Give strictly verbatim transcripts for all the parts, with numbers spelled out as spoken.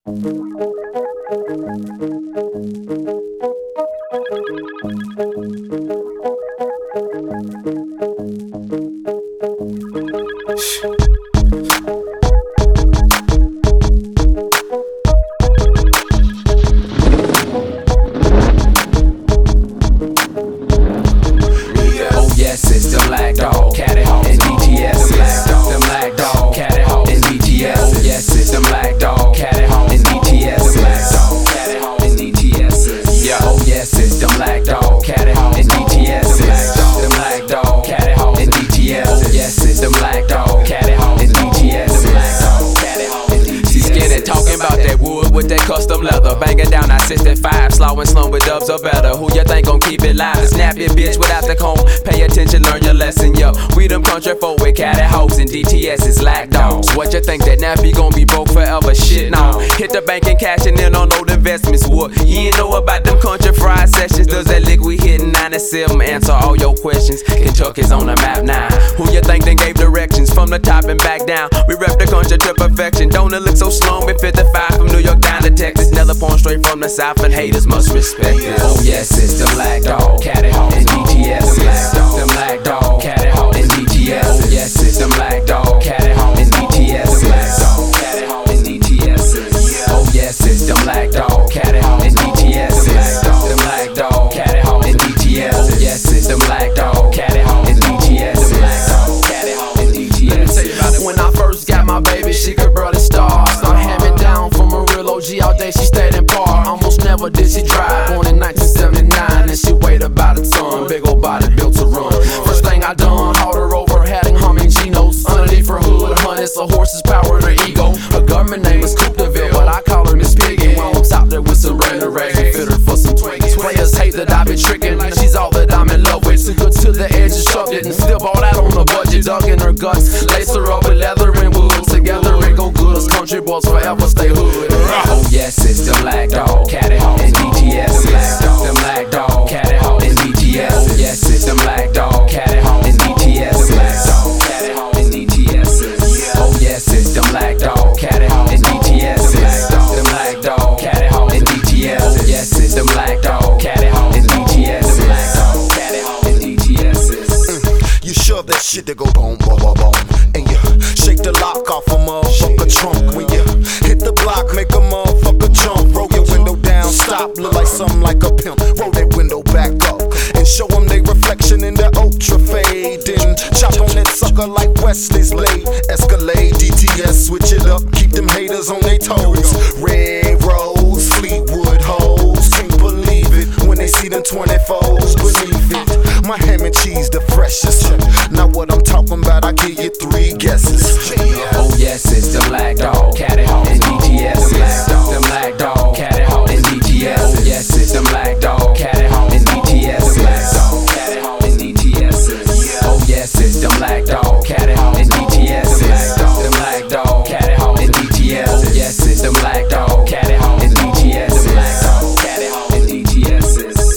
Custom leather, banging down our sixty-five, slowing slum with dubs are better. Who you think gon' keep it live? Snap your bitch without the comb. Pay attention, learn your lesson, yo. We them country folk with catty hoes and D T S is lack dogs. What you think that nappy gon' be broke forever? Shit, no. Hit the bank and cashing in on old investments. What? You ain't know about them country fried sessions? Does that lick we hitting ninety-seven? Answer all your questions. Kentucky's on the map now. Who you think then gave directions from the top and back down? We rep the country to perfection. Don't it look so slum with fifty-five from New York down to Texas? Nella Point straight from the south and haters must respect it. Oh yes, it's the black dog, catty hawk, and D T S. Them black dog, catty hawk, and D T S. Oh yes, it's the black dog, catty hawk, and D T S. Black dog, catty hawk, and D T S. Oh yes, it's the black dog, catty hawk, and D T S. Them black dog, catty hawk, and D T S. Oh yes, it's the black dog, catty hawk, and D T S. Black dog, catty hawk, and D T S. Let me tell you about it. When I first got my baby, she could barely start. Start hand me down from a real O G all day. She stayed in park. Almost never did she drive. Born in nineteen seventy-nine and she weighed about a ton. Big old body built to run. First thing I done, hauled her over, having humming Genos. Underneath her hood, harness a horse's power and her ego. Her government name is Coupe de Ville, but I call her Miss Piggy. When on top there with some random rags and fit her for some Twinkies. Players hate that I've been tricking. She's all that I'm in love with. Took her to the edge and shoved it and still bought out on the budget. Dug in her guts, laced her up with leather and wood. Together it go good, us country boys forever stay hood. Oh yes, it's the black dog, catty hawk, and D T S. The black dog, catty hawk, and D T S. Oh yes, it's the black dog, catty hawk, and D T S. The black dog, catty hawk, and D T S. Oh yes, it's the black dog, catty hawk, and D T S. The black dog, catty hawk, and D T S. Oh yes, it's the black dog, catty hawk, and D T S. The black dog, catty hawk, and D T S. You shove that shit to go boom, boom, boom, boom, and you shake the lock off a motherfucker trunk. When you hit the block, make a motherfucker jump. Roll your window down, stop, look like something like a pimp. Roll that window back up and show them they reflection in the ultra fade. Then chop on that sucker like Wesley's blade. Escalade, D T S, switch it up, keep them haters on their toes. Red Rose, Fleetwood hoes, can't believe it when they see them twenty-fours beneath it. My ham and cheese the freshest. Now what I'm talking about, I give you three guesses. Oh yes, it's the black dog, catty hawk, and D T S. The black dog, catty hawk, and D T S. Oh yes, it's the black dog, catty hawk, and D T S. The black dog, catty hawk, and D T S. Oh yes, it's the black dog, catty hawk, and D T S. The black dog, catty hawk, and D T S. Oh yes, it's the black dog, catty hawk, and D T S. The black dog, catty hawk, and D T S.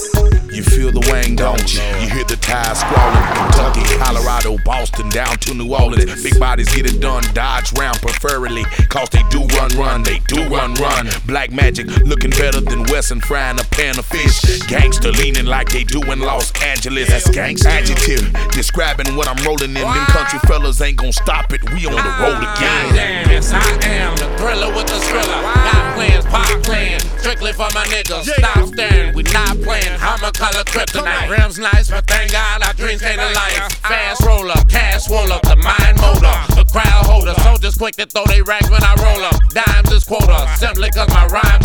You feel the wang, don't you? You hear the tires scrolling. Kentucky, Colorado, Boston, down to New Orleans. Big bodies get it done, dodge round preferably. Cause they do run, run, they do run, run. Black magic, looking better than Wesson frying a pan of fish. Gangster leaning like they do in Los Angeles. That's gangster. Adjective, describing what I'm rolling in. Them country fellas ain't gon' stop it. We on the road again. Damn, yes I am the thriller with the thriller. Not playing, pop playing. Strictly for my niggas. Stop staring, we not playing. I'm a color kryptonite. Rims nice, but thank God our dreams came to life. Fast roller, cash roller, the mind motor, the crowd holder. Soldiers quick to throw they rags when I roll up. Dimes is quota, simply cause my rhyme